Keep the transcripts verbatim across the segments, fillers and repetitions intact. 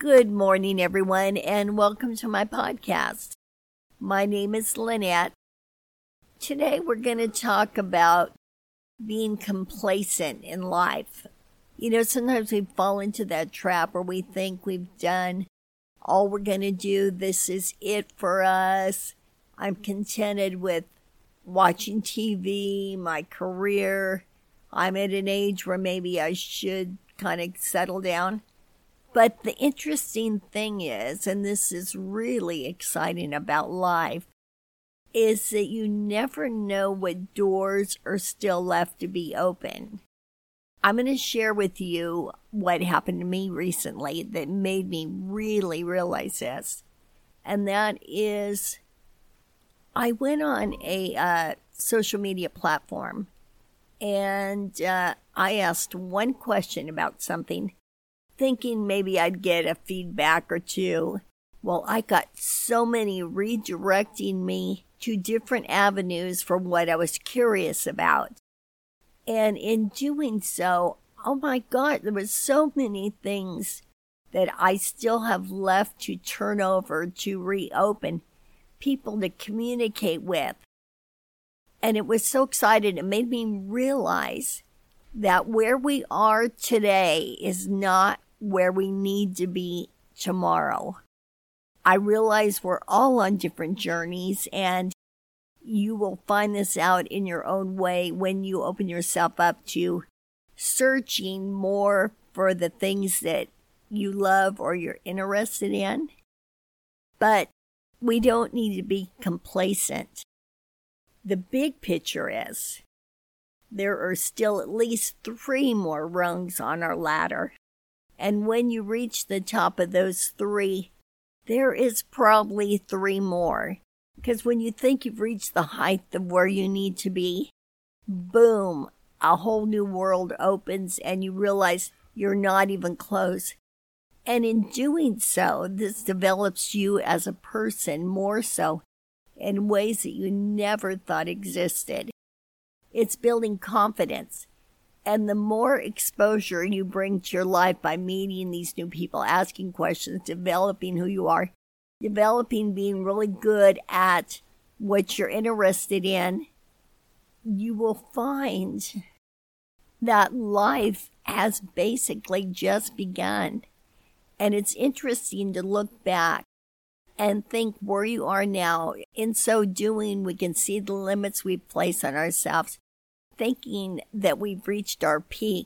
Good morning, everyone, and welcome to my podcast. My name is Lynette. Today, we're going to talk about being complacent in life. You know, sometimes we fall into that trap where we think we've done all we're going to do. This is it for us. I'm contented with watching T V, my career. I'm at an age where maybe I should kind of settle down. But the interesting thing is, and this is really exciting about life, is that you never know what doors are still left to be open. I'm going to share with you what happened to me recently that made me really realize this. And that is, I went on a uh, social media platform and uh, I asked one question about something, thinking maybe I'd get a feedback or two. Well, I got so many redirecting me to different avenues for what I was curious about. And in doing so, oh my God, there was so many things that I still have left to turn over, to reopen, people to communicate with. And it was so exciting. It made me realize that where we are today is not where we need to be tomorrow. I realize we're all on different journeys, and you will find this out in your own way when you open yourself up to searching more for the things that you love or you're interested in. But we don't need to be complacent. The big picture is there are still at least three more rungs on our ladder. And when you reach the top of those three, there is probably three more. Because when you think you've reached the height of where you need to be, boom, a whole new world opens and you realize you're not even close. And in doing so, this develops you as a person more so in ways that you never thought existed. It's building confidence. And the more exposure you bring to your life by meeting these new people, asking questions, developing who you are, developing being really good at what you're interested in, you will find that life has basically just begun. And it's interesting to look back and think where you are now. In so doing, we can see the limits we place on ourselves, thinking that we've reached our peak.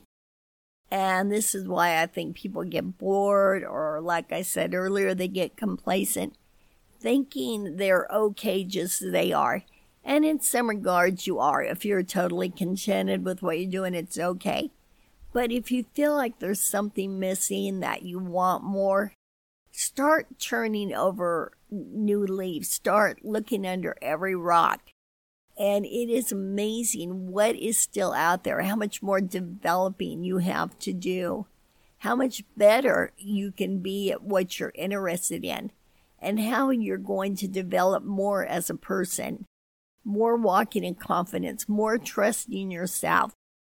And this is why I think people get bored, or like I said earlier, they get complacent, thinking they're okay just as they are. And in some regards, you are. If you're totally contented with what you're doing, it's okay. But if you feel like there's something missing, that you want more, start turning over new leaves. Start looking under every rock. And it is amazing what is still out there, how much more developing you have to do, how much better you can be at what you're interested in, and how you're going to develop more as a person, more walking in confidence, more trusting yourself,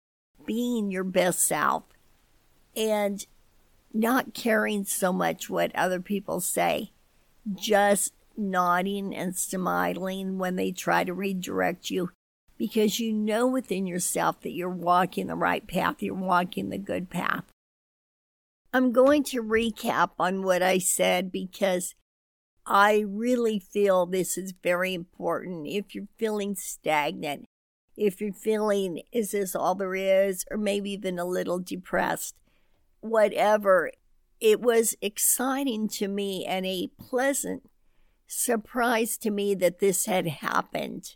being your best self, and not caring so much what other people say, just nodding and smiling when they try to redirect you, because you know within yourself that you're walking the right path, you're walking the good path. I'm going to recap on what I said because I really feel this is very important. If you're feeling stagnant, if you're feeling, is this all there is, or maybe even a little depressed, whatever, it was exciting to me and a pleasant surprise to me that this had happened.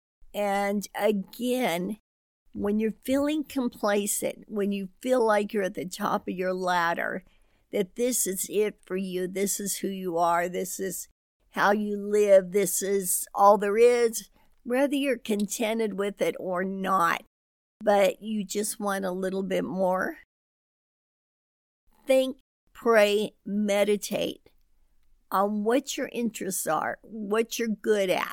And again, when you're feeling complacent, when you feel like you're at the top of your ladder, that this is it for you, this is who you are, this is how you live, this is all there is, whether you're contented with it or not, but you just want a little bit more, think, pray, meditate on what your interests are, what you're good at,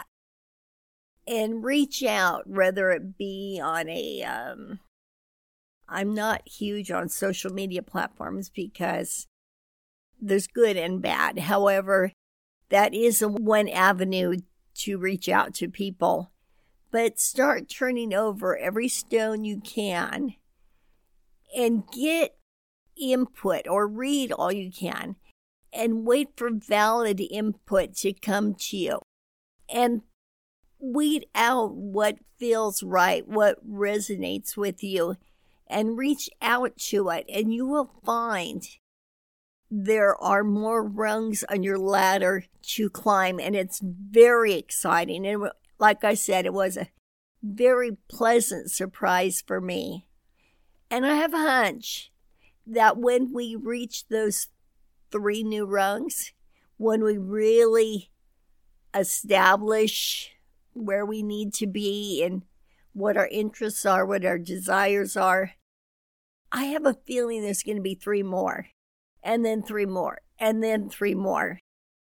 and reach out, whether it be on a, um, I'm not huge on social media platforms because there's good and bad. However, that is a one avenue to reach out to people. But start turning over every stone you can and get input, or read all you can, and wait for valid input to come to you. And weed out what feels right, what resonates with you, and reach out to it. And you will find there are more rungs on your ladder to climb, and it's very exciting. And like I said, it was a very pleasant surprise for me. And I have a hunch that when we reach those three new rungs, when we really establish where we need to be and what our interests are, what our desires are, I have a feeling there's going to be three more, and then three more, and then three more.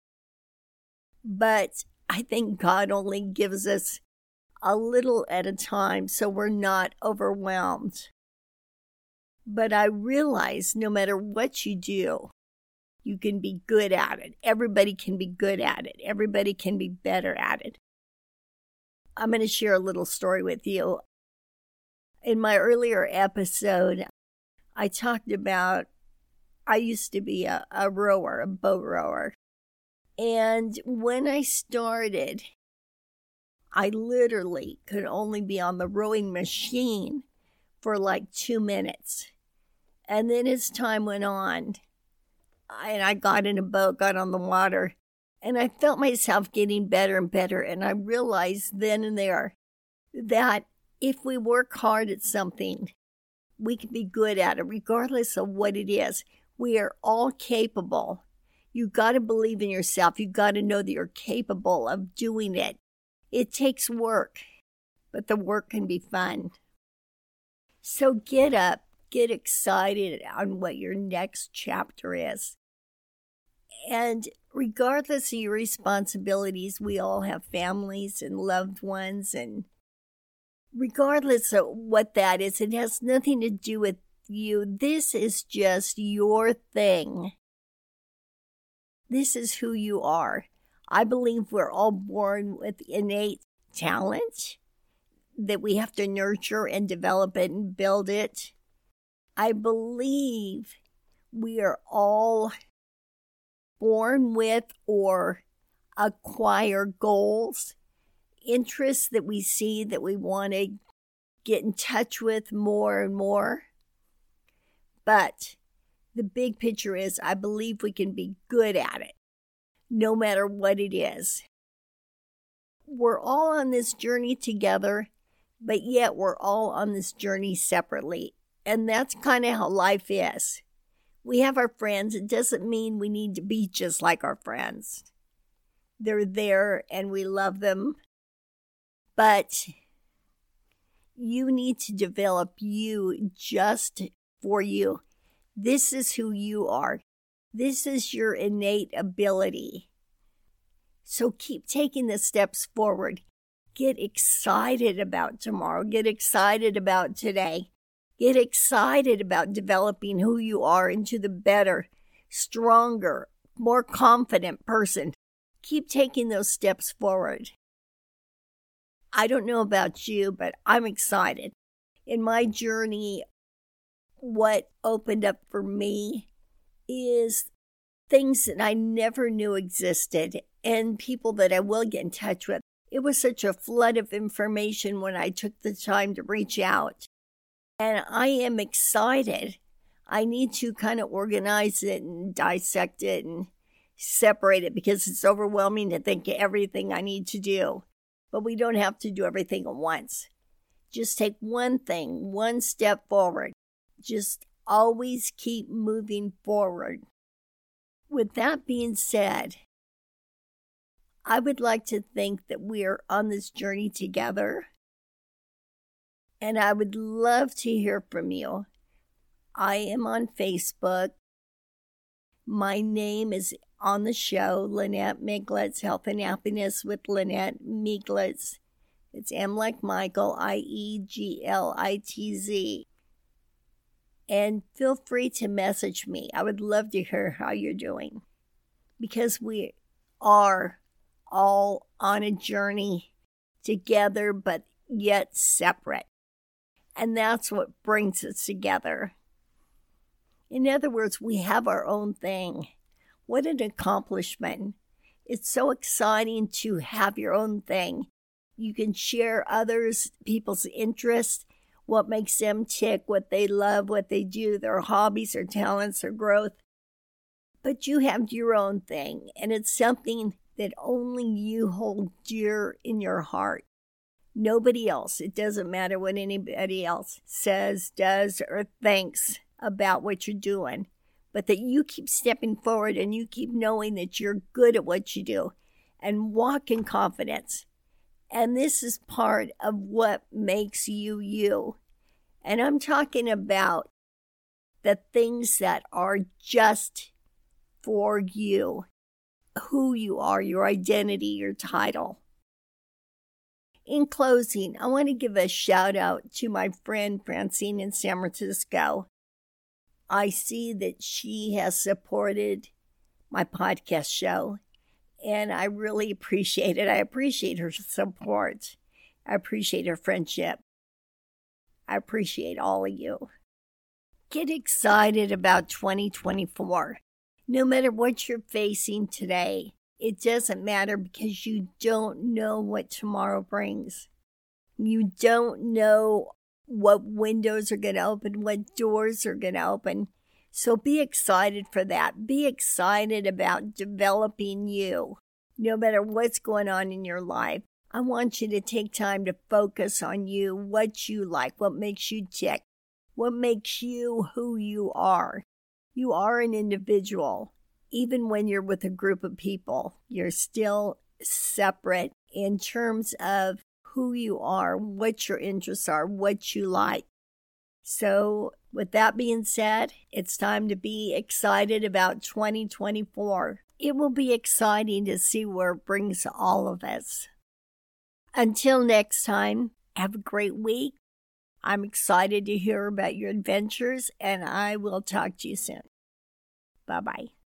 But I think God only gives us a little at a time, so we're not overwhelmed. But I realize no matter what you do, you can be good at it. Everybody can be good at it. Everybody can be better at it. I'm going to share a little story with you. In my earlier episode, I talked about I used to be a, a rower, a boat rower. And when I started, I literally could only be on the rowing machine for like two minutes. And then as time went on, and I got in a boat, got on the water, and I felt myself getting better and better. And I realized then and there that if we work hard at something, we can be good at it, regardless of what it is. We are all capable. You got to believe in yourself. You got to know that you're capable of doing it. It takes work, but the work can be fun. So get up, get excited on what your next chapter is. And regardless of your responsibilities, we all have families and loved ones, and regardless of what that is, it has nothing to do with you. This is just your thing. This is who you are. I believe we're all born with innate talent that we have to nurture and develop it and build it. I believe we are all born with or acquire goals, interests that we see that we want to get in touch with more and more. But the big picture is I believe we can be good at it, no matter what it is. We're all on this journey together, but yet we're all on this journey separately. And that's kind of how life is. We have our friends. It doesn't mean we need to be just like our friends. They're there and we love them. But you need to develop you just for you. This is who you are. This is your innate ability. So keep taking the steps forward. Get excited about tomorrow. Get excited about today. Get excited about developing who you are into the better, stronger, more confident person. Keep taking those steps forward. I don't know about you, but I'm excited. In my journey, what opened up for me is things that I never knew existed and people that I will get in touch with. It was such a flood of information when I took the time to reach out. And I am excited. I need to kind of organize it and dissect it and separate it because it's overwhelming to think of everything I need to do. But we don't have to do everything at once. Just take one thing, one step forward. Just always keep moving forward. With that being said, I would like to think that we are on this journey together. And I would love to hear from you. I am on Facebook. My name is on the show, Lynette Meiglitz, Health and Happiness with Lynette Meiglitz. It's M like Michael, I E G L I T Z. And feel free to message me. I would love to hear how you're doing, because we are all on a journey together, but yet separate. And that's what brings us together. In other words, we have our own thing. What an accomplishment. It's so exciting to have your own thing. You can share others, people's interests, what makes them tick, what they love, what they do, their hobbies, their talents, their growth. But you have your own thing, and it's something that only you hold dear in your heart. Nobody else. It doesn't matter what anybody else says, does, or thinks about what you're doing, but that you keep stepping forward and you keep knowing that you're good at what you do and walk in confidence. And this is part of what makes you you. And I'm talking about the things that are just for you, who you are, your identity, your title. In closing, I want to give a shout out to my friend Francine in San Francisco. I see that she has supported my podcast show, and I really appreciate it. I appreciate her support. I appreciate her friendship. I appreciate all of you. Get excited about twenty twenty-four. No matter what you're facing today, it doesn't matter, because you don't know what tomorrow brings. You don't know what windows are going to open, what doors are going to open. So be excited for that. Be excited about developing you, no matter what's going on in your life. I want you to take time to focus on you, what you like, what makes you tick, what makes you who you are. You are an individual. Even when you're with a group of people, you're still separate in terms of who you are, what your interests are, what you like. So with that being said, it's time to be excited about twenty twenty-four. It will be exciting to see where it brings all of us. Until next time, have a great week. I'm excited to hear about your adventures, and I will talk to you soon. Bye-bye.